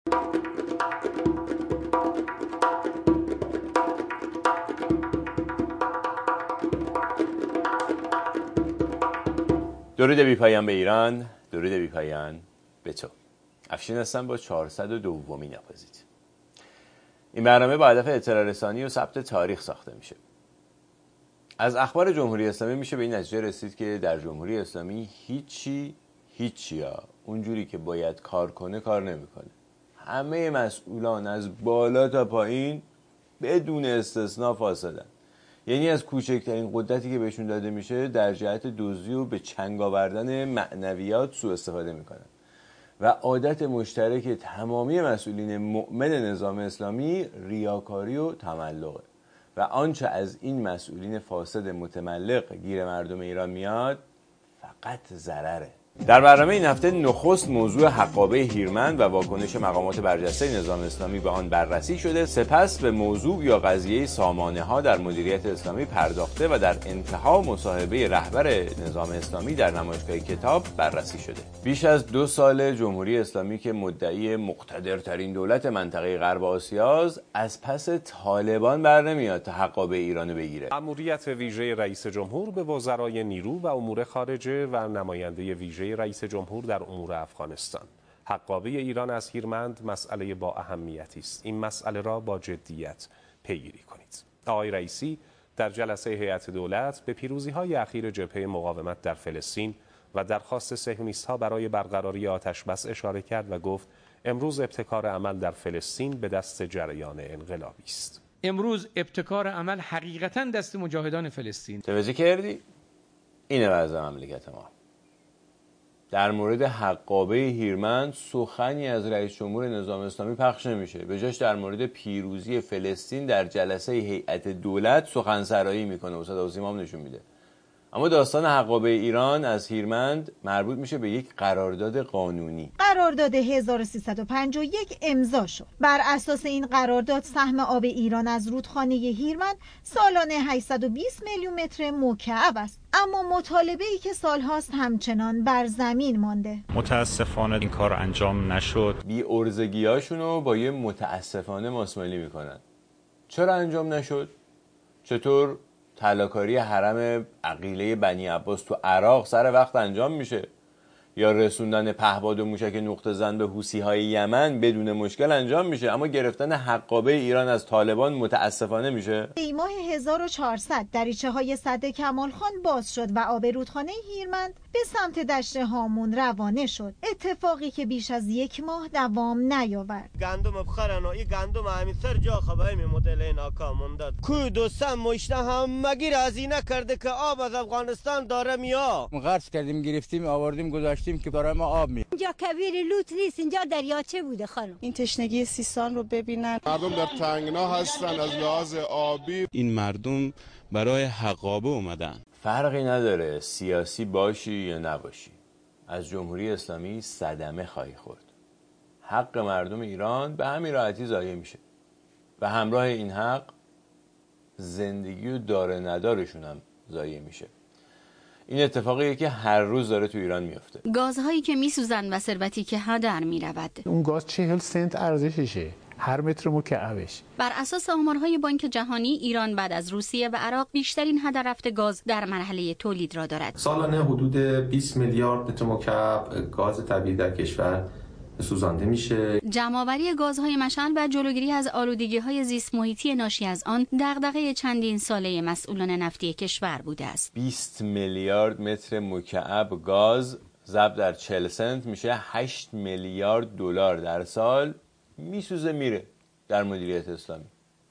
درود بی‌پایان به ایران، درود بی‌پایان به تو. افشین هستم با 402مین اپوزیت. این برنامه با هدف اطلاع رسانی و ثبت تاریخ ساخته میشه. از اخبار جمهوری اسلامی میشه به این نتیجه رسید که در جمهوری اسلامی هیچی اونجوری که باید کار کنه کار نمیکنه. همه مسئولان از بالا تا پایین بدون استثناء فاسدن. یعنی از کوچکترین قدرتی که بهشون داده میشه در جهت دزدی و به چنگ آوردن معنویات سوء استفاده میکنن و عادت مشترک تمامی مسئولین مؤمن نظام اسلامی ریاکاری و تملقه و آنچه از این مسئولین فاسد متملق گیر مردم ایران میاد فقط ضرره. در برنامه این هفته نخست موضوع حقابه هیرمند و واکنش مقامات برجسته نظام اسلامی به آن بررسی شده، سپس به موضوع یا قضیه سامانه ها در مدیریت اسلامی پرداخته و در انتها مصاحبه رهبر نظام اسلامی در نمایشگاه کتاب بررسی شده. بیش از 2 سال جمهوری اسلامی که مدعی مقتدرترین دولت منطقه غرب آسیاست از پس طالبان برنمیاد تا حقابه ایران بگیره. مأموریت ویژه رئیس جمهور به وزرای نیرو و امور خارجه و نماینده ویژه رئیس جمهور در امور افغانستان. حقابه ایران از هیرمند مسئله با اهمیتی است. این مسئله را با جدیت پیگیری کنید. آقای رئیسی در جلسه هیئت دولت به پیروزی‌های اخیر جبهه مقاومت در فلسطین و درخواست صهیونیست‌ها برای برقراری آتش‌بس اشاره کرد و گفت امروز ابتکار عمل در فلسطین به دست جریان انقلابی است. امروز ابتکار عمل حقیقتاً دست مجاهدان فلسطین. توجه کردی؟ اینه وضع مملکت ما. در مورد حقابه هیرمند سخنی از رئیس جمهور نظام اسلامی پخش نمیشه. به جاش در مورد پیروزی فلسطین در جلسه هیئت دولت سخنسرایی میکنه و صدا و سیمام نشون میده. اما داستان حقابه ایران از هیرمند مربوط میشه به یک قرارداد قانونی. قرارداد 1351 امضا شد. بر اساس این قرارداد سهم آب ایران از رودخانه هیرمند سالانه 820 میلیون متر مکعب است. اما مطالبه‌ای که سالهاست همچنان بر زمین مانده. متاسفانه این کار انجام نشد. بی ارزگیاشونو با یه متاسفانه ماسمالی میکنن. چرا انجام نشد؟ چطور طلاکاری حرم عقیله بنی عباس تو عراق سر وقت انجام میشه یا رسوندن پهباد و موشک نقطه زن به حوثی‌های یمن بدون مشکل انجام میشه، اما گرفتن حقابه ایران از طالبان متاسفانه میشه. ای ماه 1400 دریچه‌های سد کمال خان باز شد و آب رودخانه هیرمند به سمت دشت هامون روانه شد، اتفاقی که بیش از 1 ماه دوام نیاورد. گندم بخرن و این گندم همین سر جا خبای می مدل این آقا موندد کوی دوستم مشته همگی رازی نکرده که آب از افغانستان داره میاد. قرض کردیم گرفتیم آوردیم گذاشتیم که داره ما آب می. اینجا کویر لوت نیست، اینجا دریاچه بوده خانم. این تشنگی سیستان رو ببینن. مردم در تنگنا هستن از لحاظ آبی. این مردم برای حقابه اومدن. فرقی نداره سیاسی باشی یا نباشی، از جمهوری اسلامی صدمه خواهی خورد. حق مردم ایران به همین راحتی ضایع میشه و همراه این حق زندگی و داره ندارشون هم ضایع میشه. این اتفاقیه که هر روز داره تو ایران میفته. گازهایی که میسوزن و ثروتی که هدر میرود. اون گاز 40 سنت ارزششه هر متر مکعبش. بر اساس آمارهای بانک جهانی ایران بعد از روسیه و عراق بیشترین هدر رفت گاز در مرحله تولید را دارد. سالانه حدود 20 میلیارد متر مکعب گاز طبیعی در کشور سوزانده میشه. جمع‌آوری گازهای مشعل و جلوگیری از آلودگی‌های زیست محیطی ناشی از آن دغدغه چندین ساله مسئولان نفتی کشور بوده است. 20 میلیارد متر مکعب گاز ضرب در 40 سنت میشه 8 میلیارد دلار در سال میسوزه میره در مدیریت اسلامی.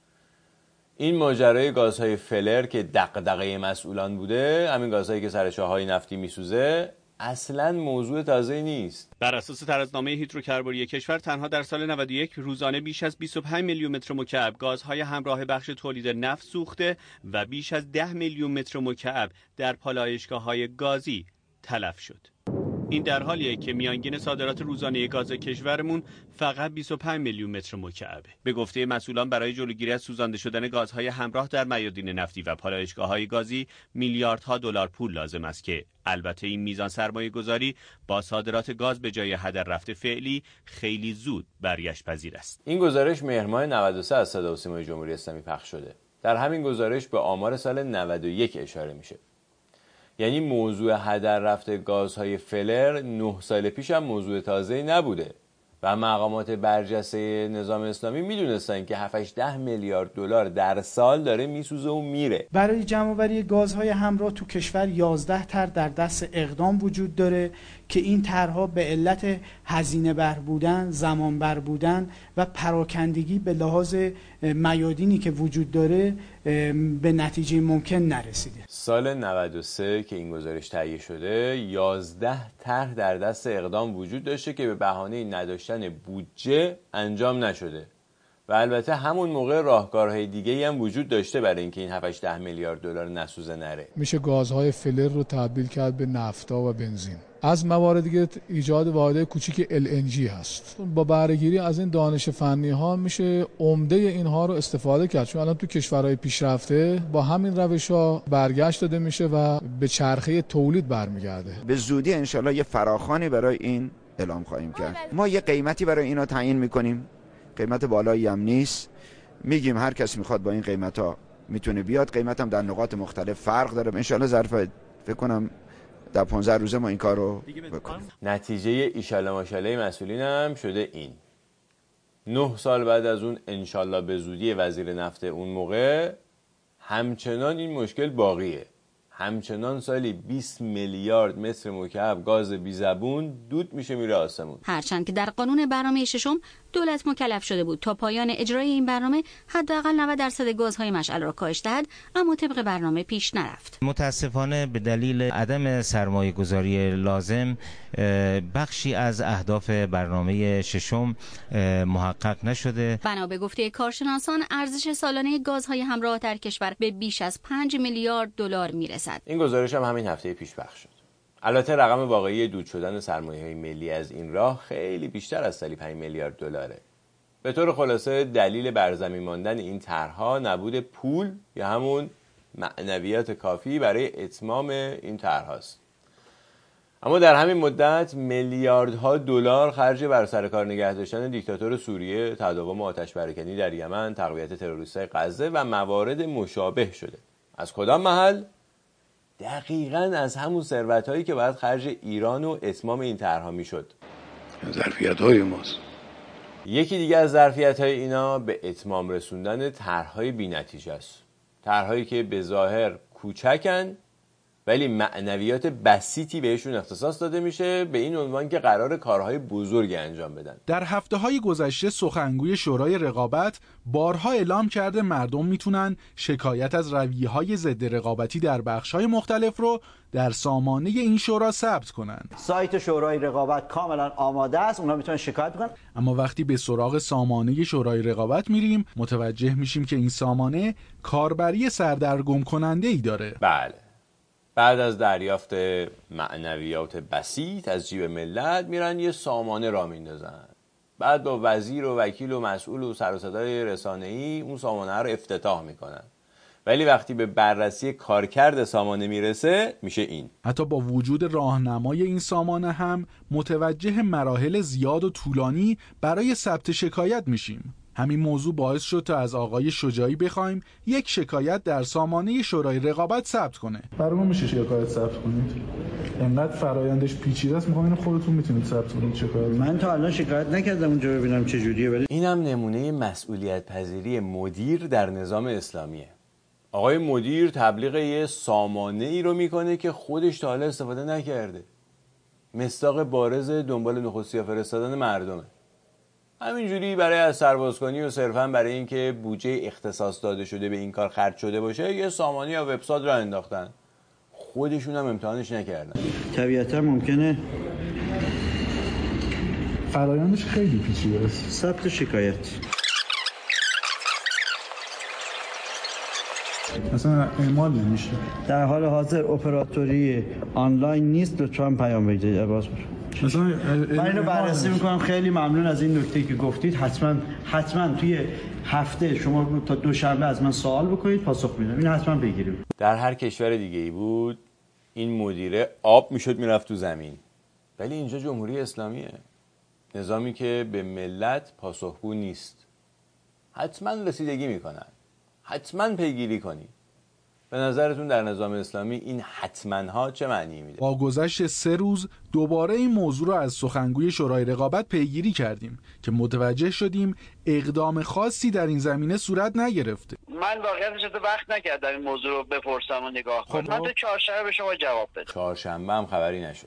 این ماجرای گازهای فلر که دغدغه مسئولان بوده، همین گازهایی که سر چاهای نفتی میسوزه، اصلا موضوع تازه نیست. بر اساس ترازنامه هیدروکربنی کشور تنها در سال 91 روزانه بیش از 25 میلیون متر مکعب گازهای همراه بخش تولید نفت سوخته و بیش از 10 میلیون متر مکعب در پالایشگاه‌های گازی تلف شد. این در حالیه که میانگین صادرات روزانه گاز کشورمون فقط 25 میلیون متر مکعبه. به گفته مسئولان برای جلوگیری از سوزانده شدن گازهای همراه در میادین نفتی و پالایشگاه‌های گازی میلیاردها دلار پول لازم است که البته این میزان سرمایه‌گذاری با صادرات گاز به جای هدر رفته فعلی خیلی زود برگشت پذیر است. این گزارش مهر ماه 93 از صدا و سیمای جمهوری اسلامی پخش شده. در همین گزارش به آمار سال 91 اشاره میشه. یعنی موضوع هدر رفته گازهای فلر 9 سال پیش هم موضوع تازه‌ای نبوده و مقامات برجسته نظام اسلامی میدونستن که 7-8 میلیارد دلار در سال داره میسوزه و میره. برای جمع‌آوری گازهای همراه تو کشور 11 طرح در دست اقدام وجود داره که این طرح‌ها به علت هزینه بر بودن، زمان بر بودن و پراکندگی به لحاظ میادینی که وجود داره به نتیجه ممکن نرسیده. سال 93 که این گزارش تهیه شده 11 طرح در دست اقدام وجود داشته که به بهانه نداشتن بودجه انجام نشده و البته همون موقع راهکارهای دیگه‌ای هم وجود داشته برای اینکه این 7-8 میلیارد دلار نسوزه نره. میشه گازهای فلر رو تبدیل کرد به نفتا و بنزین. از موارد دیگه ایجاد واحد کوچیک LNG هست. با بهره‌گیری از این دانش فنی ها میشه عمده اینها رو استفاده کرد، چون الان تو کشورهای پیشرفته با همین روش‌ها برگشت داده میشه و به چرخه تولید برمیگرده. به زودی انشالله یه فراخوانی برای این اعلام خواهیم کرد. ما یه قیمتی برای اینا تعیین میکنیم، قیمت بالایی هم نیست، میگیم هر کس میخواد با این قیمتا میتونه بیاد. قیمت هم در نقاط مختلف فرق داره. انشالله ظرف فکر کنم در 15 روزه ما این کار رو بکنیم. نتیجه ایشالله ماشالله مسئولین هم شده این. 9 سال بعد از اون انشالله به زودی وزیر نفت اون موقع همچنان این مشکل باقیه. همچنان سالی 20 میلیارد متر مکعب گاز بی زبون دود میشه میره آسمون. هرچند که در قانون برنامه ششم دولت مکلف شده بود تا پایان اجرای این برنامه حداقل 90% گازهای مشعل را کاهش دهد، اما طبق برنامه پیش نرفت. متاسفانه به دلیل عدم سرمایه‌گذاری لازم بخشی از اهداف برنامه ششم محقق نشده. بنا به گفته کارشناسان ارزش سالانه گازهای همراه در کشور به بیش از 5 میلیارد دلار میرسد. این گزارش هم همین هفته پیش پخش شد. البته رقم واقعی دود شدن سرمایه‌های ملی از این راه خیلی بیشتر از سالی 5 میلیارد دلاره. به طور خلاصه دلیل برزمین ماندن این طرح‌ها نبود پول یا همون معنویات کافی برای اتمام این طرح‌هاست. اما در همین مدت میلیاردها دلار خرج بر سر کار نگه داشتن دیکتاتور سوریه، تداوم آتش پراکنی در یمن، تقویت تروریست‌های غزه و موارد مشابه شده. از کدام محل؟ دقیقاً از همون ثروت‌هایی که باید خرج ایران و اتمام این طرح‌ها میشد. ظرفیت‌های ماست. یکی دیگه از ظرفیت‌های اینا به اتمام رسوندن طرح‌های بی‌نتیجه است. طرح‌هایی که به ظاهر کوچکن ولی معنویات بسیطی بهشون اختصاص داده میشه به این عنوان که قرار کارهای بزرگی انجام بدن. در هفته‌های گذشته سخنگوی شورای رقابت بارها اعلام کرده مردم میتونن شکایت از رویه‌های ضد رقابتی در بخش‌های مختلف رو در سامانه این شورا ثبت کنن. سایت شورای رقابت کاملا آماده است، اونها میتونن شکایت کنن. اما وقتی به سراغ سامانه شورای رقابت میریم متوجه میشیم که این سامانه کاربری سردرگم کننده‌ای داره. بله. بعد از دریافت معنویات بسیط از جیب ملت میرن یه سامانه را میندازن. بعد با وزیر و وکیل و مسئول و سر و صدای رسانه‌ای اون سامانه رو افتتاح میکنن. ولی وقتی به بررسی کارکرد سامانه میرسه میشه این. حتی با وجود راهنمای این سامانه هم متوجه مراحل زیاد و طولانی برای ثبت شکایت میشیم. همین موضوع باعث شد تا از آقای شجاعی بخوایم یک شکایت در سامانه شورای رقابت ثبت کنه. برای ما میشه شکایت ثبت کنید؟ انقدر فرایندش پیچیده است، میخوام خودتون میتونید ثبت کنید شکایت. من تا الان شکایت نکردم اونجا ببینم چه جوریه، ولی اینم نمونه مسئولیت پذیری مدیر در نظام اسلامیه. آقای مدیر تبلیغ یه سامانه ای رو میکنه که خودش تا حالا استفاده نکرده. مصداق بارز دنبال نخستی‌ها فرستادن مردمه. همینجوری برای از سربازکنی و صرفاً برای اینکه بودجه اختصاص داده شده به این کار خرج شده باشه یه سامانه یا وبسایت را انداختن. خودشون هم امتحانش نکردن. طبیعتا ممکنه فرایندش خیلی پیچیده است. ثبت شکایت. مثلا اعمال نمیشه. در حال حاضر اپراتوری آنلاین نیست، لطفاً پیام بدید عباس. مثلا من اینو بررسی میکنم. خیلی ممنون از این نکته که گفتید. حتما توی هفته شما تا دوشنبه از من سوال بکنید، پاسخ میدم. این حتما بگیریم. در هر کشور دیگه ای بود این مدیره آب میشد میرفت تو زمین، ولی اینجا جمهوری اسلامیه، نظامی که به ملت پاسخگو نیست. حتما رسیدگی میکنن، حتما پیگیری کنید. به نظرتون در نظام اسلامی این حتما ها چه معنی میده؟ با گذشت 3 روز دوباره این موضوع رو از سخنگوی شورای رقابت پیگیری کردیم که متوجه شدیم اقدام خاصی در این زمینه صورت نگرفته. من واقعیتش وقت نکردم این موضوع رو بپرسم و نگاه کنم. من تا چهارشنبه به شما جواب بدم. چهارشنبه هم خبری نشد.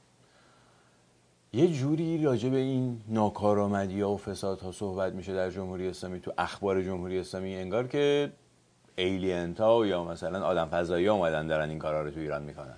یه جوری راجع به این ناکارآمدی‌ها و فسادها صحبت میشه در جمهوری اسلامی، تو اخبار جمهوری اسلامی، انگار که ایلینتا یا مثلا آدم فضایی ها اومدن دارن این کارا رو تو ایران میکنن.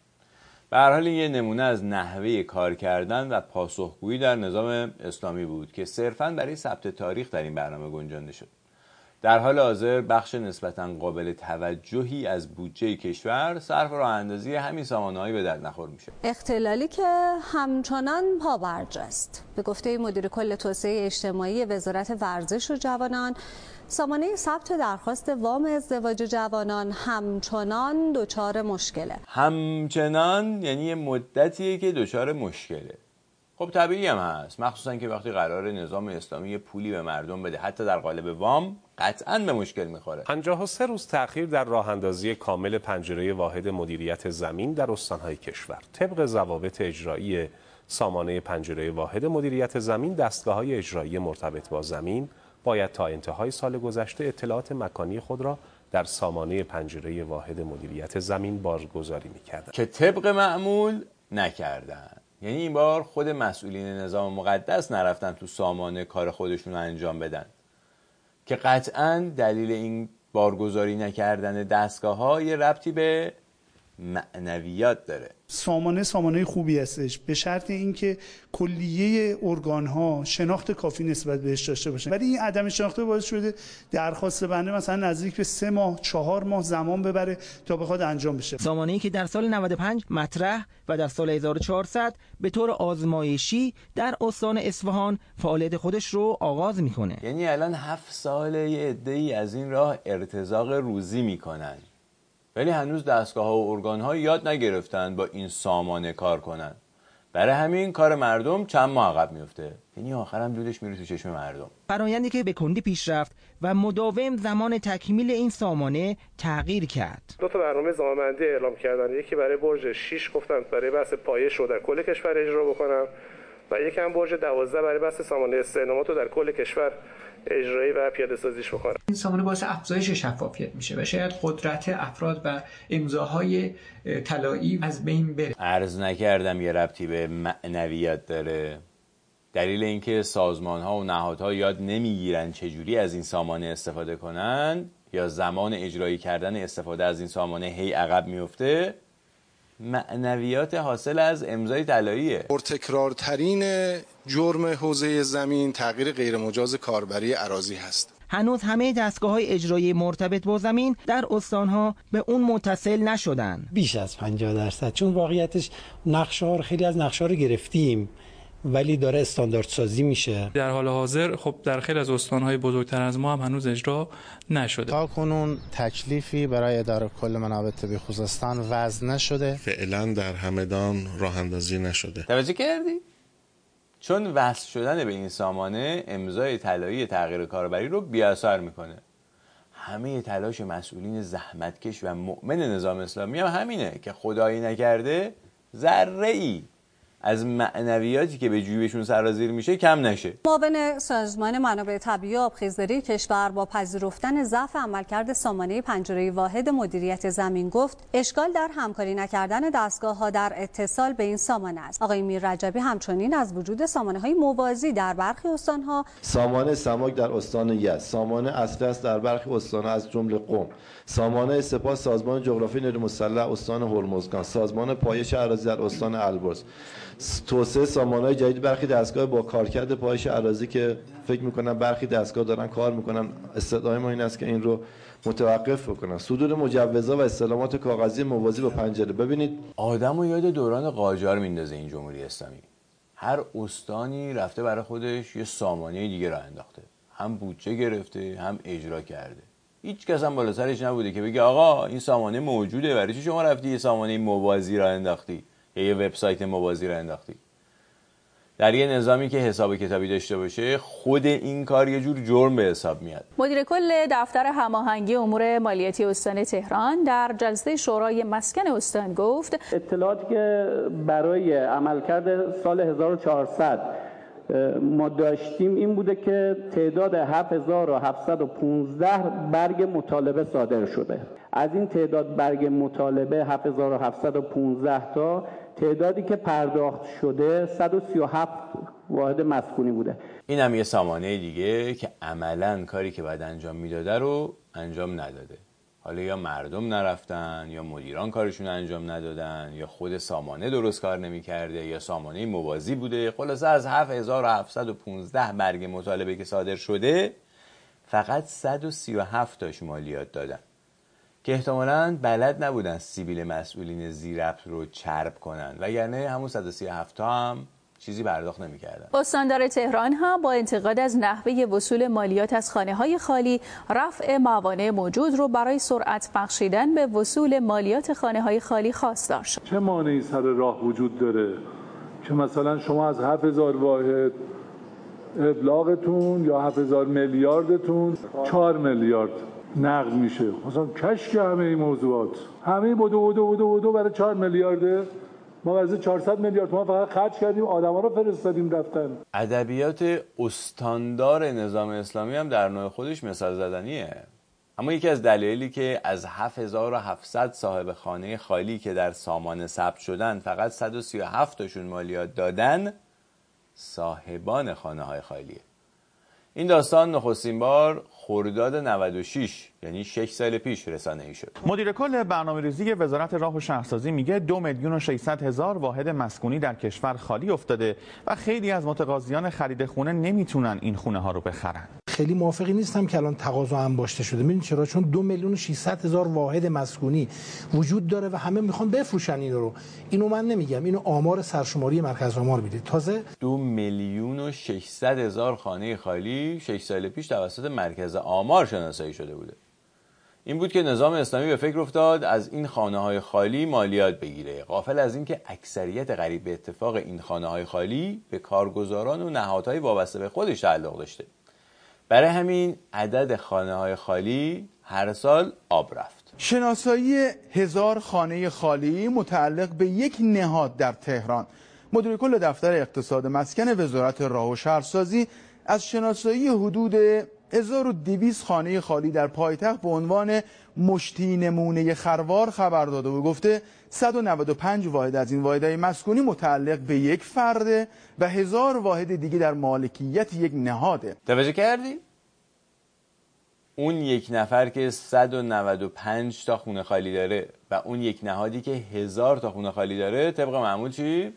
به هر حال این یه نمونه از نحوه کار کردن و پاسخگویی در نظام اسلامی بود که صرفاً برای ثبت تاریخ در این برنامه گنجانده شد. در حال حاضر بخش نسبتاً قابل توجهی از بودجه کشور صرف راه اندازی همین سامانه‌ای به درد نخور میشه. اختلالی که همچنان پابرجا است. به گفته مدیر کل توسعه اجتماعی وزارت ورزش و جوانان، سامانه ثبت درخواست وام ازدواج جوانان همچنان دچار مشکله. همچنان یعنی یه مدتیه که دچار مشکله. خب طبیعی هم هست، مخصوصا که وقتی قرار نظام اسلامی پولی به مردم بده حتی در قالب وام، قطعاً به مشکل میخوره. 53 روز تأخیر در راه اندازی کامل پنجره واحد مدیریت زمین در استان‌های کشور. طبق ضوابط اجرایی سامانه پنجره واحد مدیریت زمین، دستگاه‌های اجرایی مرتبط با زمین باید تا انتهای سال گذشته اطلاعات مکانی خود را در سامانه پنجره واحد مدیریت زمین بارگذاری می‌کردند که طبق معمول نکردن. یعنی این بار خود مسئولین نظام مقدس نرفتن تو سامانه کار خودشون رو انجام بدن، که قطعاً دلیل این بارگذاری نکردن دستگاه‌ها یه ربطی به معنویات داره. سامانه خوبی هستش به شرط اینکه کلیه ارگان‌ها شناخت کافی نسبت بهش داشته باشن، ولی این عدم شناخت باعث شده درخواست بنده مثلا نزدیک به 3 ماه 4 ماه زمان ببره تا بخواد انجام بشه. سامانه‌ای که در سال 95 مطرح و در سال 1400 به طور آزمایشی در استان اصفهان فعالیت خودش رو آغاز میکنه. یعنی الان 7 ساله یه عده‌ای از این راه ارتزاق روزی میکنن، ولی هنوز دستگاه‌ها و ارگان‌ها یاد نگرفتن با این سامانه کار کنن. برای همین کار مردم چند ماه عقب میفته، یعنی آخرام دودش میره تو چشم مردم. فرآیندی که به کندی پیش رفت و مداوم زمان تکمیل این سامانه تغییر کرد. 2 تا برنامه زمانبندی اعلام کردن، یکی برای برج 6 گفتن برای بحث پایش رو در کل کشور اجرا بکنم و یکی هم برج 12 برای بحث سامانه استعلامات رو در کل کشور اجرایی و پیاده سازیش بکنه. این سامانه باعث افزایش شفافیت میشه و شاید قدرت افراد و امضاهای طلایی از بین بره. عرض نکردم یه ربطی به معنویات داره. دلیل اینکه سازمان‌ها و نهادها یاد نمیگیرن چجوری از این سامانه استفاده کنن یا زمان اجرایی کردن استفاده از این سامانه هی عقب میفته، معنویات حاصل از امضای طلاییه. پرتکرارترین جرم حوزه زمین تغییر غیرمجاز کاربری اراضی هست. هنوز همه دستگاه‌های اجرایی مرتبط با زمین در استان‌ها به اون متصل نشدن. بیش از 50%، چون واقعیتش نقشه‌ها خیلی از نقشه‌ها رو گرفتیم ولی داره استانداردسازی میشه. در حال حاضر خب در خیلی از استان‌های بزرگتر از ما هم هنوز اجرا نشده. تا کنون تکلیفی برای اداره کل منابع طبیعی خوزستان وضع نشده. فعلا در همدان راه اندازی نشده. توجه کردی؟ چون وصل شدن به این سامانه امضای طلایی تغییر کاربری رو بی‌اثر میکنه. همه تلاش مسئولین زحمتکش و مؤمن نظام اسلامی هم همینه که خدایی نکرده ذره‌ای از معنویاتی که به جیبشون سرازیر میشه کم نشه. معاون سازمان منابع طبیعی و آبخیزداری کشور با پذیرفتن ضعف عملکرد سامانه پنجره واحد مدیریت زمین گفت اشکال در همکاری نکردن دستگاه‌ها در اتصال به این سامانه است. آقای میر رجبی همچنین از وجود سامانه‌های موازی در برخی استان‌ها، سامانه سماک در استان یزد، سامانه اصلی در برخی استان‌ها از جمله قم، سامانه سپاه سازمان جغرافی نیروی مسلح استان هرمزگان، سازمان پایش اراضی در استان البرز، توسعه سامانه‌های جدید برخی دستگاه با کارکرد پایش اراضی که فکر می‌کنم برخی دستگاه دارن کار می‌کنن، استدعای ما این است که این رو متوقف بکنن. صدور مجوزها و استلامات کاغذی موازی با پنجره. ببینید آدمو یاد دوران قاجار میندازه این جمهوری اسلامی. هر استانی رفته برای خودش یه سامانه دیگه راه انداخته، هم بودجه گرفته هم اجرا کرده. هیچ کس هم بالا سرش نبوده که بگه آقا این سامانه موجوده، برای چی شما رفتی یه سامانه موازی راه انداختی یا یه وبسایت موازی راه انداختی؟ در یه نظامی که حساب کتابی داشته باشه خود این کار یه جور جرم به حساب میاد. مدیر کل دفتر هماهنگی امور مالیاتی استان تهران در جلسه شورای مسکن استان گفت اطلاعاتی که برای عملکرد سال 1400 ما داشتیم این بوده که تعداد 7715 برگ مطالبه صادر شده. از این تعداد برگ مطالبه 7715 تا تعدادی که پرداخت شده 137 واحد مسکونی بوده. این هم یه سامانه دیگه که عملاً کاری که باید انجام میداده رو انجام نداده. حالا یا مردم نرفتن یا مدیران کارشون انجام ندادن یا خود سامانه درست کار نمی‌کرده یا سامانه موازی بوده. خلاصه از 7715 برگ مطالبه که صادر شده فقط 137 تاش مالیات دادن که احتمالاً بلد نبودن سیبیل مسئولین ذی‌ربط رو چرب کنن وگرنه همون 137 تا هم چیزی پرداخت نمی‌کردن. استاندار تهران هم با انتقاد از نحوه وصول مالیات از خانه‌های خالی رفع موانع موجود رو برای سرعت بخشیدن به وصول مالیات خانه‌های خالی خواستار شد. چه مانعی سر راه وجود داره که مثلا شما از 7000 واحد ابلاغتون یا 7000 میلیاردتون 4 میلیارد نقد میشه؟ مثلا کشک همه این موضوعات همه بدو برای 4 میلیارده. ما از 400 میلیارد تومان فقط خرج کردیم، آدما رو فرستادیم رفتن. ادبیات استاندار نظام اسلامی هم در نوع خودش مثال زدنیه. اما یکی از دلایلی که از 7700 صاحب خانه خالی که در سامانه ثبت شدن فقط 137 تاشون مالیات دادن صاحبان خانه‌های خالیه. این داستان نخستین بار خرداد 96 یعنی 6 سال پیش رسانه‌ای شد. مدیر کل برنامه‌ریزی وزارت راه و شهرسازی میگه 2,600,000 واحد مسکونی در کشور خالی افتاده و خیلی از متقاضیان خرید خونه نمیتونن این خونه ها رو بخرن. خیلی موافقی نیستم که الان تقاضا انباشته شده. ببینید چرا؟ چون 2,600,000 واحد مسکونی وجود داره و همه میخوان بفروشن اینو من نمیگم، اینو آمار سرشماری مرکز آمار میده. تازه 2,600,000 خانه خالی 6 سال پیش توسط مرکز آمار شناسایی شده بوده. این بود که نظام اسلامی به فکر افتاد از این خانه‌های خالی مالیات بگیره، غافل از این که اکثریت قریب به اتفاق این خانه‌های خالی به کارگزاران و نهادهای وابسته به خودش تعلق داشته. برای همین عدد خانه‌های خالی هر سال آب رفت. شناسایی 1000 خانه خالی متعلق به یک نهاد در تهران. مدیر کل دفتر اقتصاد مسکن وزارت راه و شهرسازی از شناسایی حدود 1200 خانه خالی در پایتخت به عنوان مشتی نمونه خروار خبر داده و گفته 195 واحد از این واحدهای مسکونی متعلق به یک فرده و 1000 واحد دیگه در مالکیت یک نهاده. توجه کردی؟ اون یک نفر که 195 تا خونه خالی داره و اون یک نهادی که 1000 تا خونه خالی داره طبق معمول چی؟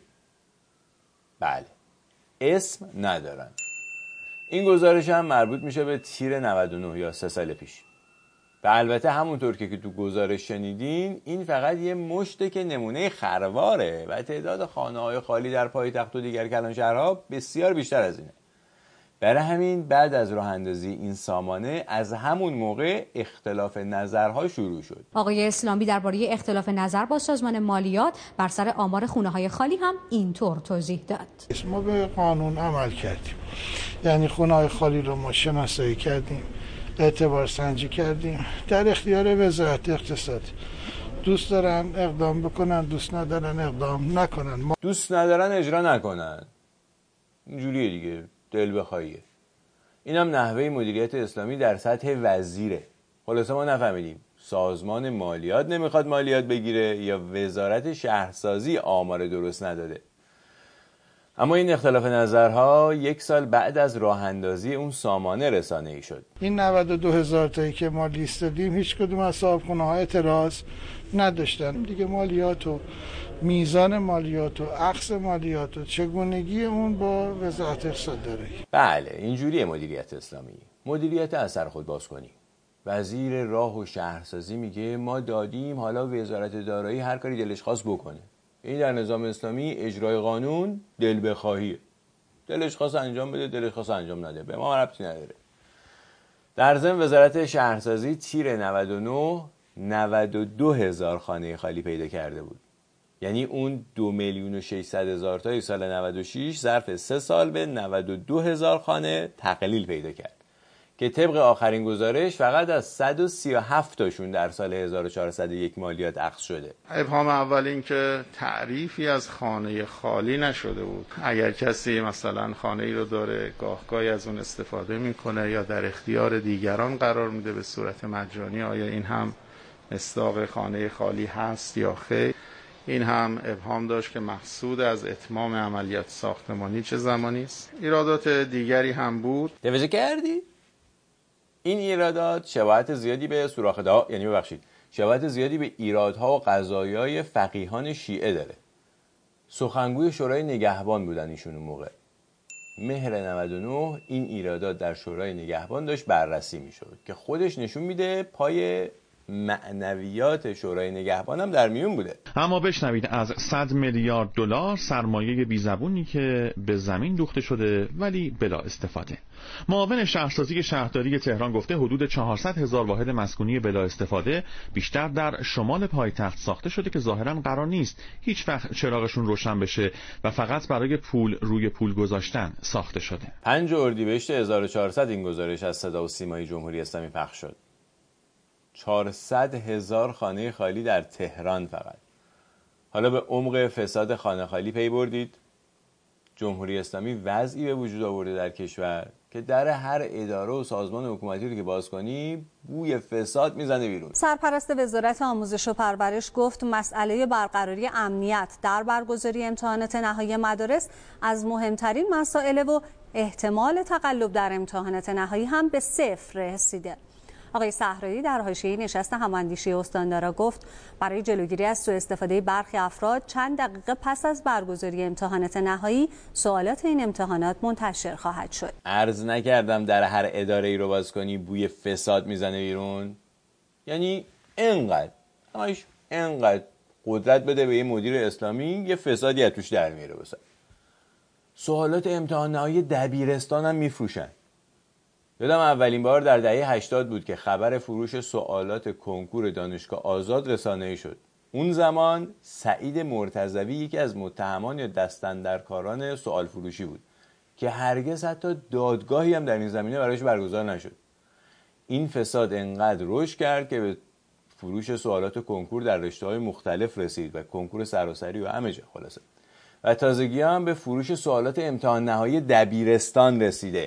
بله، اسم ندارن. این گزارش هم مربوط میشه به تیر 99 یا 3 سال پیش. و البته همونطور که تو گزارش شنیدین این فقط یه مشته که نمونه خرواره و تعداد خانه‌های خالی در پایتخت و دیگر کلانشهرها بسیار بیشتر از اینه. برای همین بعد از راه اندازی این سامانه از همون موقع اختلاف نظرها شروع شد. آقای اسلامی درباره اختلاف نظر با سازمان مالیات بر سر آمار خونه‌های خالی هم اینطور توضیح داد. ما به قانون عمل کردیم، یعنی خونه‌های خالی رو ما شناسایی کردیم، اعتبار سنجی کردیم، در اختیار وزارت اقتصاد. دوست دارن اقدام بکنن، دوست ندارن اقدام نکنن. دوست ندارن اجرا نکنن، اینجوریه دیگه، دل بخواهیه. اینم نحوه مدیریت اسلامی در سطح وزیره. خلاصه ما نفهمیدیم سازمان مالیات نمیخواد مالیات بگیره یا وزارت شهرسازی آمار درست نداده. اما این اختلاف نظرها 1 سال بعد از راه اندازی اون سامانه رسانه‌ای شد. این 92,000 تایی که ما لیست دادیم هیچ کدوم از صاحبخونه‌ها اعتراض نداشتن. دیگه مالیات و میزان مالیات و اخذ مالیات و چگونگی اون با وزارت اقتصاد داره. بله اینجوریه مدیریت اسلامی. مدیریت از سر خود باز کنی. وزیر راه و شهرسازی میگه ما دادیم، حالا وزارت دارایی هر کاری دلش خواست بکنه. این در نظام اسلامی اجرای قانون دل بخواهیه. دلش خواست انجام بده، دلش خواست انجام نده، به ما ربطی نداره. در ضمن وزارت شهرسازی تیر 99 92,000 خانه خالی پیدا کرده بود. یعنی اون 2,600,000 تای سال 96 ظرف 3 سال به 92,000 خانه تقلیل پیدا کرد که طبق آخرین گزارش فقط از 137 تاشون در سال 1401 مالیات اخذ شده. ابهام اول این که تعریفی از خانه خالی نشده بود. اگر کسی مثلا خانه ای رو داره گاهگاهی از اون استفاده میکنه یا در اختیار دیگران قرار میده به صورت مجانی، آیا این هم مصداق خانه خالی هست یا خیر؟ این هم ابهام داشت که مقصود از اتمام عملیات ساختمانی چه زمانی است. ایرادات دیگری هم بود. توجه کردی؟ این ایرادات شباهت زیادی به شباهت زیادی به ایرادها و قضایای فقیهان شیعه داره. سخنگوی شورای نگهبان بودن ایشون اون موقع. مهر 99 این ایرادات در شورای نگهبان داشت بررسی میشد که خودش نشون میده پای معنویات شورای نگهبان هم در میون بوده. اما بشنوید از 100 میلیارد دلار سرمایه بیزبونی که به زمین دوخته شده ولی بلا استفاده. معاون شهرسازی شهرداری تهران گفته حدود 400,000 واحد مسکونی بلا استفاده بیشتر در شمال پایتخت ساخته شده که ظاهراً قرار نیست هیچ وقت چراغشون روشن بشه و فقط برای پول روی پول گذاشتن ساخته شده. 5 اردیبهشت 1400 این گزارش از صدا و سیمای جمهوری اسلامی پخش شد. 400,000 خانه خالی در تهران فقط. حالا به عمق فساد خانه خالی پی بردید؟ جمهوری اسلامی وضعی به وجود آورده در کشور که در هر اداره و سازمان حکومتی رو که باز کنی بوی فساد میزنه بیرون. سرپرست وزارت آموزش و پرورش گفت مسئله برقراری امنیت در برگزاری امتحانات نهایی مدارس از مهمترین مسائل و احتمال تقلب در امتحانات نهایی هم به 0 رسیده. آقای صحرایی در حاشیه نشست هماندیشی استاندارا گفت برای جلوگیری از سوء استفاده برخی افراد چند دقیقه پس از برگزاری امتحانات نهایی سوالات این امتحانات منتشر خواهد شد. عرض نکردم در هر اداره ای رو باز کنی بوی فساد میزنه بیرون؟ یعنی انقدر قدرت بده به یه مدیر اسلامی یه فسادی از توش در میاره. بسا سوالات امتحان نهایی دبیرستان هم میفروشن. یادم اولین بار در دهه 80 بود که خبر فروش سوالات کنکور دانشگاه آزاد رسانه‌ای شد. اون زمان سعید مرتضوی یکی از متهمان یا دستاندرکاران سوال فروشی بود که هرگز حتی دادگاهی هم در این زمینه برایش برگزار نشد. این فساد انقدر رشد کرد که به فروش سوالات کنکور در رشته‌های مختلف رسید و کنکور سراسری و همه جا خلاصه. و تازگی هم به فروش سوالات امتحان نهایی دبیرستان رسیده.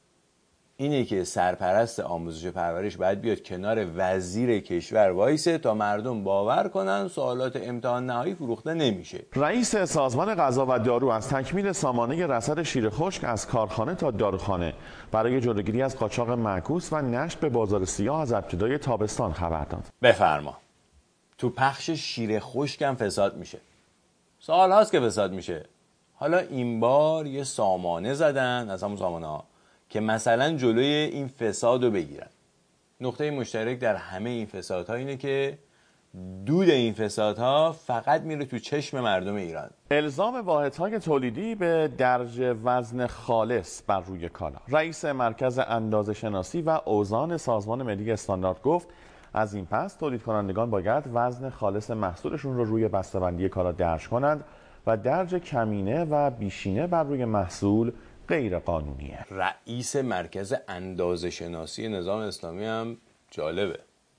اینه که سرپرست آموزش و پرورش باید بیاد کنار وزیر کشور وایسه تا مردم باور کنن سوالات امتحان نهایی فروخته نمیشه. رئیس سازمان غذا و دارو از تکمیل سامانه رصد شیر خشک از کارخانه تا داروخانه برای جلوگیری از قاچاق معکوس و نشت به بازار سیاه از ابتدای تابستان خبر داد. بفرما. تو پخش شیر خشک هم فساد میشه. سال هاست که فساد میشه. حالا این بار یه سامانه زدن از همون سامانه ها که مثلا جلوی این فساد رو بگیرن. نقطه مشترک در همه این فسادها اینه که دود این فسادها فقط میره تو چشم مردم ایران. الزام واحدهای تولیدی به درج وزن خالص بر روی کالا. رئیس مرکز اندازه‌شناسی و اوزان سازمان ملی استاندارد گفت از این پس تولید کنندگان باید وزن خالص محصولشون رو روی بسته‌بندی کالا درج کنند و درج کمینه و بیشینه بر روی محصول غیر قانونیه. رئیس مرکز اندازه‌شناسی نظام اسلامی هم جالبه.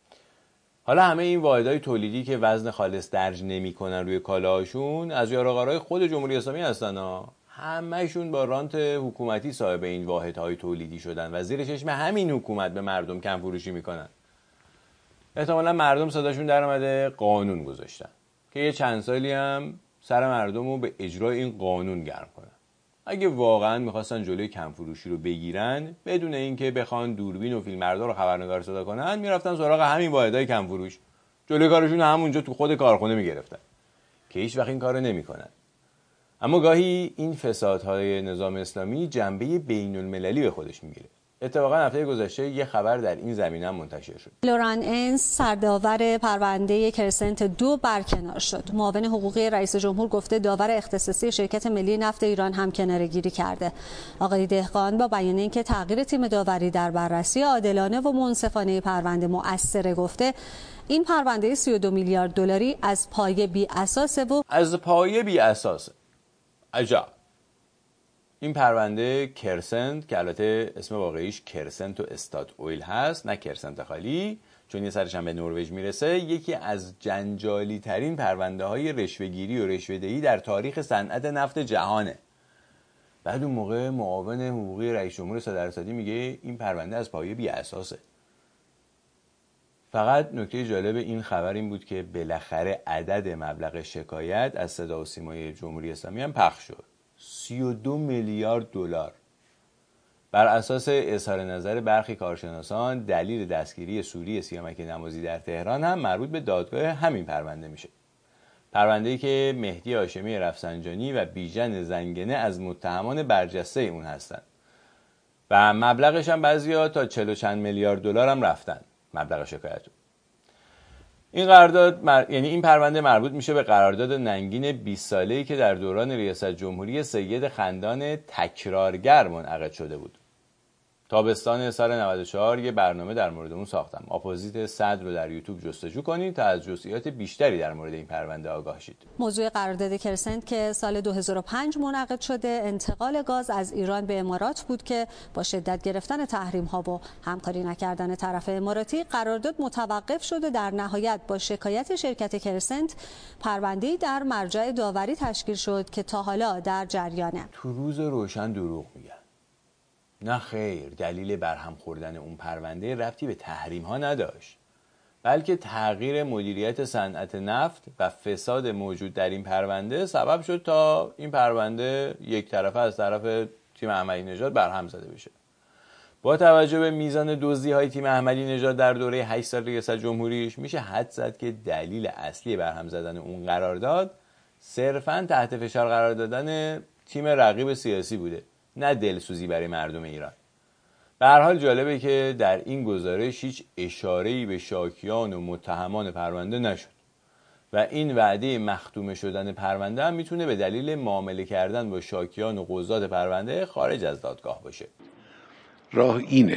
حالا همه این واحدهای تولیدی که وزن خالص درج نمی‌کنن روی کالاهاشون از یارغارای خود جمهوری اسلامی هستن ها. همه‌شون با رانت حکومتی صاحب این واحدهای تولیدی شدن و زیر چشم همین حکومت به مردم کم فروشی میکنن. احتمالاً مردم صداشون در اومده قانون گذاشتن که یه چند سالی هم سر مردم رو به اجرای این قانون گرم کنن. اگه واقعا میخواستن جلوی کم فروشی رو بگیرن بدون اینکه بخوان دوربین و فیلمبردار و خبرنگار صدا کنن میرفتن سراغ همین واحدهای کم فروش. جلوی کارشون همونجا تو خود کارخونه میگرفتن که هیچ وقت این کارو نمیکنن. اما گاهی این فسادهای نظام اسلامی جنبه بین المللی به خودش میگیره. اتفاقا هفته گذشته یه خبر در این زمینه هم منتشر شد. لوران انس سرداور پرونده کرسنت 2 برکنار شد. معاون حقوقی رئیس جمهور گفته داور اختصاصی شرکت ملی نفت ایران هم کناره‌گیری کرده. آقای دهقان با بیان اینکه تغییر تیم داوری در بررسی عادلانه و منصفانه پرونده مؤثره، گفته این پرونده 32 میلیارد دلاری از پایه بی اساسه و از پایه بی اساسه. عجب. این پرونده کرسنت که البته اسم واقعیش کرسنت و استاد اویل هست، نه کرسنت خالی، چون یه سرش هم به نروژ میرسه، یکی از جنجالی ترین پرونده های رشوه‌گیری و رشوه‌دهی در تاریخ صنعت نفت جهانه. بعد اون موقع معاون حقوقی رئیس جمهور صدررسانی میگه این پرونده از پایه بی اساسه. فقط نکته جالب این خبر این بود که بالاخره عدد مبلغ شکایت از صدا و سیمای جمهوری اسلامی هم پخش شد. 32 میلیارد دلار. بر اساس اظهار نظر برخی کارشناسان دلیل دستگیری سوری سیامک نمازی در تهران هم مربوط به دادگاه همین پرونده میشه. پرونده‌ای که مهدی هاشمی رفسنجانی و بیژن زنگنه از متهمان برجسته اون هستن و مبلغش هم بعضیا تا 40 چند میلیارد دلار هم رفتن مبلغ شکایت. این قرارداد یعنی این پرونده مربوط میشه به قرارداد ننگین 20 ساله‌ای که در دوران ریاست جمهوری سید خندان تکرارگر منعقد شده بود. تابستان سال 94 یه برنامه در مورد اون ساختم. اپوزیت صدر رو در یوتیوب جستجو کنید تا از جزئیات بیشتری در مورد این پرونده آگاه شید. موضوع قرارداد کرسنت که سال 2005 منعقد شده انتقال گاز از ایران به امارات بود که با شدت گرفتن تحریم‌ها و همکاری نکردن طرف اماراتی قرارداد متوقف شد و در نهایت با شکایت شرکت کرسنت پرونده‌ای در مرجع داوری تشکیل شد که تا حالا در جریانه. تو روز روشن دروغ میگن. نه خیر، دلیل برهم خوردن اون پرونده ربطی به تحریم ها نداشت، بلکه تغییر مدیریت صنعت نفت و فساد موجود در این پرونده سبب شد تا این پرونده یک طرفه از طرف تیم احمدی نژاد برهم زده بشه. با توجه به میزان دزدی های تیم احمدی نژاد در دوره 8 سال ریاست جمهوریش میشه حد زد که دلیل اصلی برهم زدن اون قرارداد صرفاً تحت فشار قرار دادن تیم رقیب سیاسی بوده، نه دلسوزی برای مردم ایران. به هر حال جالبه که در این گزارش هیچ اشاره‌ای به شاکیان و متهمان پرونده نشد و این وعده مختومه شدن پرونده هم میتونه به دلیل معامله کردن با شاکیان و قضات پرونده خارج از دادگاه باشه. راه اینه.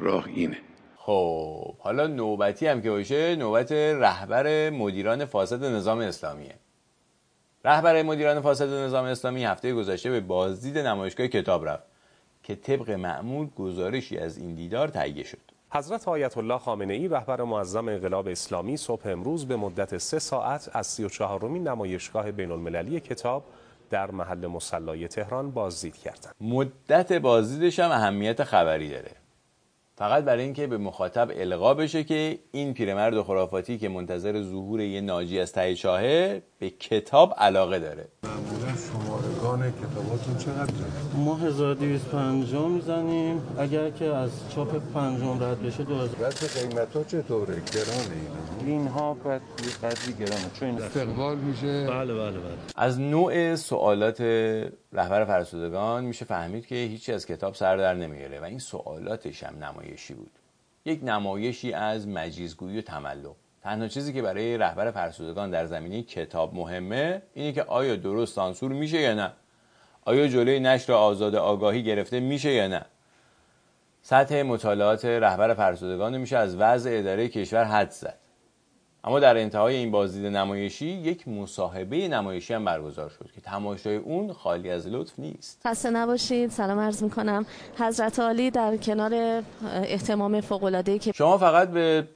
خب حالا نوبتی هم که باشه، نوبت رهبر مدیران فاسد نظام اسلامیه. رهبر مدیران فاسد نظام اسلامی هفته گذشته به بازدید نمایشگاه کتاب رفت که طبق معمول گزارشی از این دیدار تهیه شد. حضرت آیت الله خامنه‌ای رهبر معظم انقلاب اسلامی صبح امروز به مدت 3 ساعت از 34مین نمایشگاه بین‌المللی کتاب در محل مصلی تهران بازدید کردند. مدت بازدیدش هم اهمیت خبری داره. فقط برای اینکه به مخاطب القا بشه که این پیرمرد خرافاتی که منتظر ظهور یه ناجی از ته چاهه به کتاب علاقه داره. معمولا شمارگان کتاباتون چقدر؟ ما 1250 میزنیم، اگر که از چاپ 5 رد بشه 2000. واسه قیمتا چطوره؟ گرانه اینها قدری گرانه چون استقبال میشه. بله. از نوع سوالات رهبر فرسودگان میشه فهمید که هیچی از کتاب سر در نمیاره و این سوالاتش هم نمایشی بود. یک نمایشی از مجیزگویی و تملق. تنها چیزی که برای رهبر فرسودگان در زمینه کتاب مهمه اینه که آیا درست سانسور میشه یا نه؟ آیا جلوی نشر آزاد آگاهی گرفته میشه یا نه؟ سطح مطالعات رهبر فرسودگان میشه از وضع اداره کشور حدس زد. اما در انتهای این بازدید نمایشی یک مصاحبه نمایشی هم برگزار شد که تماشای اون خالی از لطف نیست. خسته نباشید. سلام عرض میکنم. حضرت عالی در کنار اهتمام فوق‌العاده‌ای که شما فقط به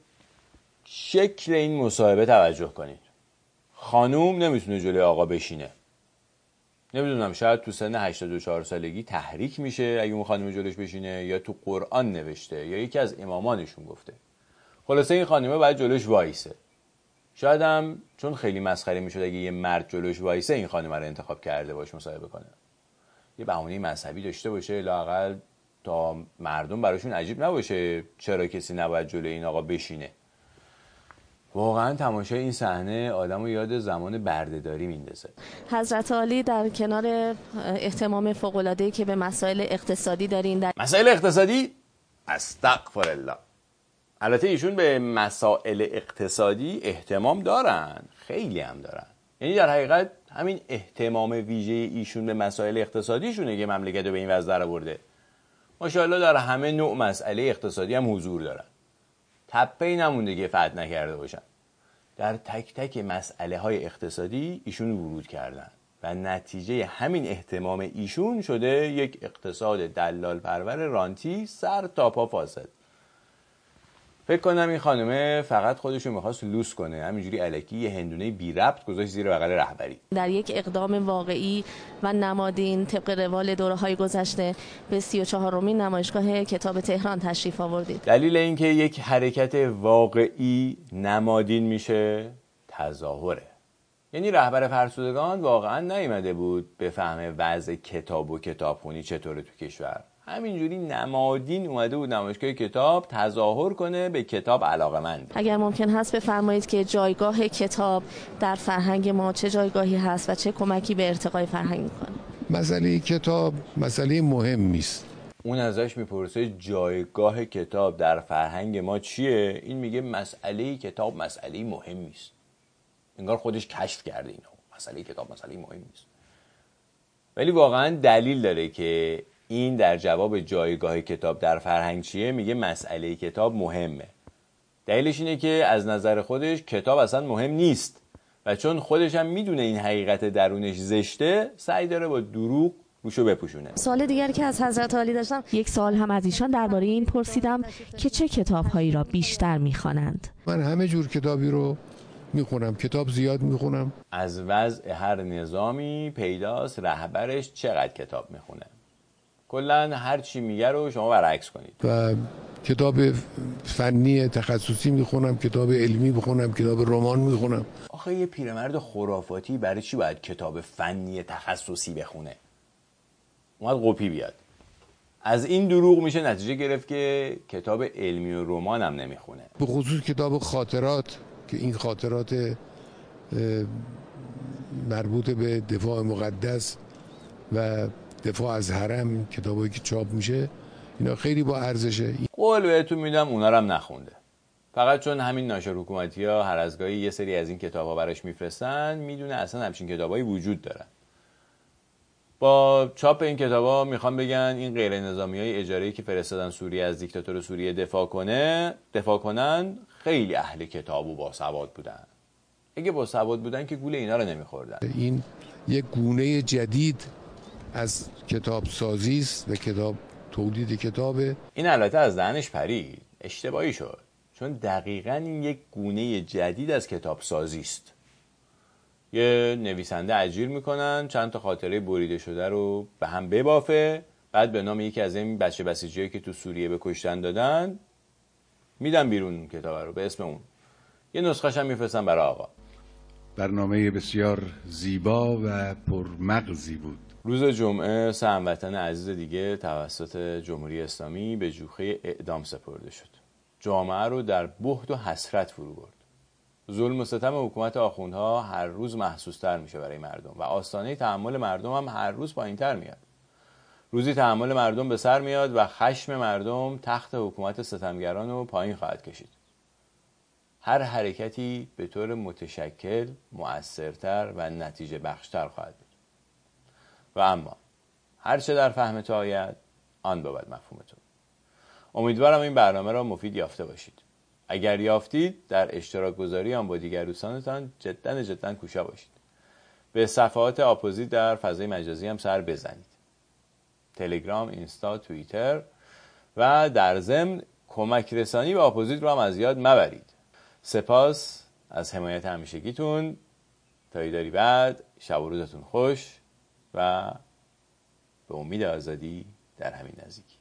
شکل این مصاحبه توجه کنید. خانوم نمیتونه جلوی آقا بشینه. نمیدونم شاید تو سن 84 سالگی تحریک میشه اگه اون خانم جلوش بشینه، یا تو قرآن نوشته یا یکی از امامانشون گفته. خلاصه این خانومه باید جلوش وایسه. شاید هم چون خیلی مسخره میشد اگه یه مرد جلوش وایسه این خانومه رو انتخاب کرده باشه مصاحبه کنه. یه بهونه مذهبی داشته باشه لااقل تا مردم براشون عجیب نباشه چرا کسی نباید جلوی این آقا بشینه. واقعا تماشای این صحنه آدمو یاد زمان بردهداری میندازه. حضرت عالی در کنار اهتمام فوق‌العاده‌ای که به مسائل اقتصادی دارین، در مسائل اقتصادی استغفر الله. البته ایشون به مسائل اقتصادی اهتمام دارن، خیلی هم دارن. یعنی در حقیقت همین اهتمام ویژه ایشون به مسائل اقتصادیشونه که مملکت رو به این وضع در آورده. ماشاءالله در همه نوع مسئله اقتصادی هم حضور دارن. تپه‌ای نمونده که فتح نکرده باشن. در تک تک مسئله های اقتصادی ایشون ورود کردن و نتیجه همین اهتمام ایشون شده یک اقتصاد دلال پرور رانتی سر تا پا فاسد. فکر کنم این خانمه فقط خودشو میخواست لوس کنه، همینجوری الکی یه هندونه بی ربط گذاشت زیر بغل رهبری. در یک اقدام واقعی و نمادین طبق روال دوره‌های گذشته به 34مین نمایشگاه کتاب تهران تشریف آوردید. دلیل اینکه یک حرکت واقعی نمادین میشه تظاهره. یعنی رهبر فرسودگان واقعا نیامده بود بفهمه وضع کتاب و کتابخونی چطوره تو کشور. همینجوری نمادین اومده بود نمایشگاه کتاب تظاهر کنه به کتاب علاقه‌مند. اگر ممکن هست بفرمایید که جایگاه کتاب در فرهنگ ما چه جایگاهی هست و چه کمکی به ارتقای فرهنگ میکنه؟ مسئله کتاب مسئله مهمی است. اون ازش میپرسه جایگاه کتاب در فرهنگ ما چیه؟ این میگه مسئله کتاب مسئله مهمی است. انگار خودش کشف کرده اینو. مسئله کتاب مسئله مهمی است. ولی واقعا دلیل داره که این در جواب جایگاه کتاب در فرهنگ چیه میگه مسئله کتاب مهمه. دلیلش اینه که از نظر خودش کتاب اصلا مهم نیست و چون خودش هم میدونه این حقیقت درونش زشته سعی داره با دروغ روشو بپوشونه. سوال دیگری که از حضرت عالی داشتم، یک سوال هم از ایشان درباره این پرسیدم که چه کتاب‌هایی را بیشتر می‌خوانند. من همه جور کتابی رو میخونم، کتاب زیاد میخونم. از وضع هر نظامی پیداست رهبرش چقدر کتاب میخونه. کلا هر چی میگه رو شما برعکس کنید. و کتاب فنی تخصصی میخونم، کتاب علمی میخونم، کتاب رمان میخونم. آخه یه پیرمرد خرافاتی برای چی باید کتاب فنی تخصصی بخونه؟ اومد قپی بیاد. از این دروغ میشه نتیجه گرفت که کتاب علمی و رمان هم نمیخونه. به خصوص کتاب خاطرات که این خاطرات مربوط به دفاع مقدس و دفاع از حرم، کتابایی که چاپ میشه اینا خیلی با ارزشه. قول بهتون میدم اونا رو هم نخونده. فقط چون همین ناشر حکومتی‌ها هر از گاهی یه سری از این کتاب‌ها براش میفرستن میدونه اصلا همچین کتابایی وجود دارن. با چاپ این کتابا میخوام بگن این غیر نظامیای اجاره‌ای که فرستادن سوریه از دیکتاتور سوریه دفاع کنن خیلی اهل کتاب و باسواد بودن. اگه باسواد بودن که گول اینا رو نمیخوردن. این یک گونه جدید از کتاب سازی است و کتاب تولید کتابه. این البته از دهنش پرید، اشتباهی شد، چون دقیقاً این یک گونه جدید از کتاب سازی است. یه نویسنده اجیر میکنن چند تا خاطره بریده شده رو به هم ببافه، بعد به نام یکی از این بچه بسیجیایی که تو سوریه به کشتن دادن میدن بیرون کتاب رو به اسم اون. یه نسخه‌ش هم میفرستن برای آقا. برنامه بسیار زیبا و پرمغزی بود. روز جمعه 3 هموطن عزیز دیگه توسط جمهوری اسلامی به جوخه اعدام سپرده شد. جامعه رو در بهت و حسرت فرو برد. ظلم و ستم حکومت آخوندها هر روز محسوس‌تر میشه برای مردم و آستانه تحمل مردم هم هر روز پایین‌تر میاد. روزی تحمل مردم به سر میاد و خشم مردم تخت حکومت ستمگران رو پایین خواهد کشید. هر حرکتی به طور متشکل، مؤثرتر و نتیجه بخشتر خواهد بود. و اما هر چه در فهم تو آید آن بود مفهوم تو. امیدوارم این برنامه را مفید یافته باشید. اگر یافتید در اشتراک گذاری آن با دیگر دوستانتان جدا کوشا باشید. به صفحات اپوزیت در فضای مجازی هم سر بزنید. تلگرام، اینستا، توییتر و در ضمن کمک رسانی به اپوزیت رو هم از یاد مبرید. سپاس از حمایت همیشگیتون. تا ایداری بعد شب و روزتون خوش و به امید آزادی در همین نزدیکی.